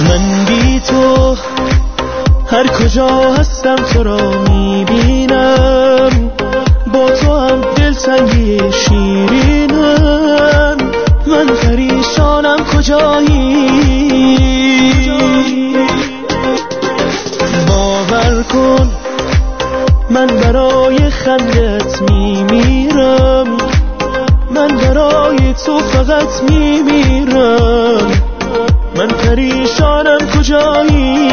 من بی تو هر کجا هستم تو را میبینم، با تو هم دلتنگی شیرینم. من پریشانم کجایی، باور کن من برای خندت میمیرم، من برای تو فقط میمیرم. من پریشانم کجایی،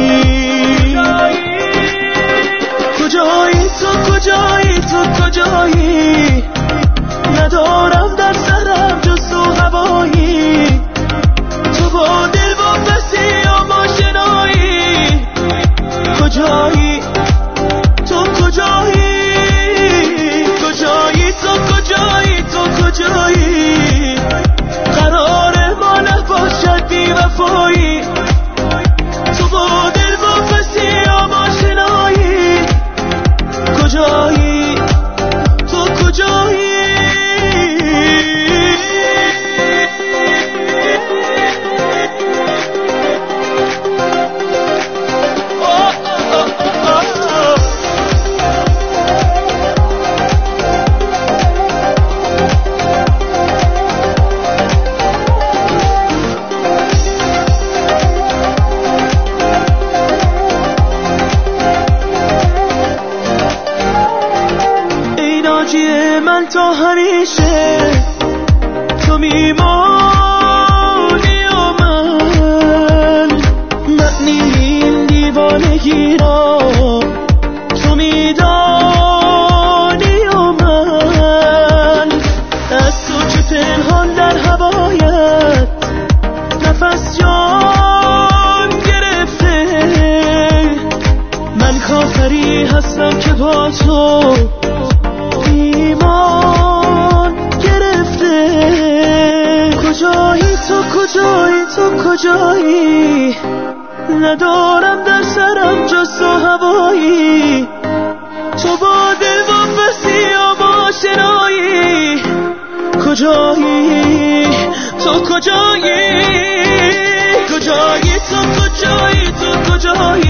کجایی تو، کجایی تو، کجایی؟ ندارم در سرم جز تو هوایی، تو با دل واپسی یا ماشنایی. کجایی تو، کجایی، کجایی تو، کجایی تو، کجایی؟ قرار ما نباشد بی وفایی، تو با دل واپسی یا ماشنایی. کجایی تو، کجایی؟ من تا همیشه تو میمانی و من معنی این دیوانگی را تو میدانی و من از تو که پنهان در هوایت نفس جان گرفته. من کافری هستم که با تو ایمان گرفته. کجایی تو، کجایی تو، کجایی؟ ندارم در سرم جز تو هوایی، تو با دل واپسی یا ماشنایی. کجایی تو، کجایی، کجایی تو، کجایی تو، کجایی؟